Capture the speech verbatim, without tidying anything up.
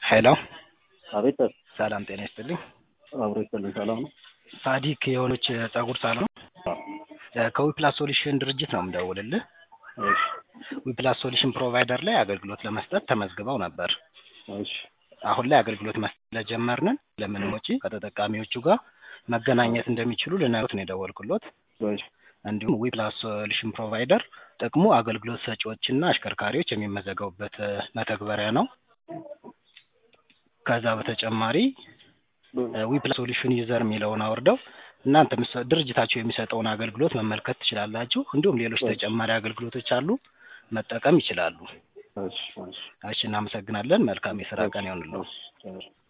ሄሎ አቤት ሰላም ጤና ይስጥልኝ። አብሮ ይስጥልኝ። ሰላም ነው። ሳዲክ የሆነች ጸጉር ሳሎን ከዊፕላስ ሶሉሽን ድርጅት ነው የምደውልልህ። እሺ ዊፕላስ ሶሉሽን ፕሮቫይደር ላይ አገልግሎት ለመስጠት ተመዝግበው ነበር። እሺ አሁን ላይ አገልግሎት መስጠት ለጀመርን ለምንም ወጪ ከተጠቃሚዎቹ ጋር መገናኘት እንደሚችሉ ልነግሮት ነው የደወልኩሎት። እሺ እንዲሁም ዊፕላስ ሶሉሽን ፕሮቫይደር ጥቅሙ አገልግሎት ሰጪዎችና አሽከርካሪዎች የሚመዘገቡበት መተግበሪያ ነው። ከዛ በተጨማሪ ዊፕላስ ሶሉሽን ዩዘር የሚለውን አውርደው እናንተ ድርጅታችሁ የሚሰጠውን አገልግሎት መመልከት ትችላላችሁ። እንዲሁም ሌሎች ተጨማሪ አገልግሎቶች አሉ፣ መጠቀም ይችላሉ። እሺ እሺ እሺ እናመሰግናለን። መልካም የሥራ ቀን ይሁንልዎ። እሺ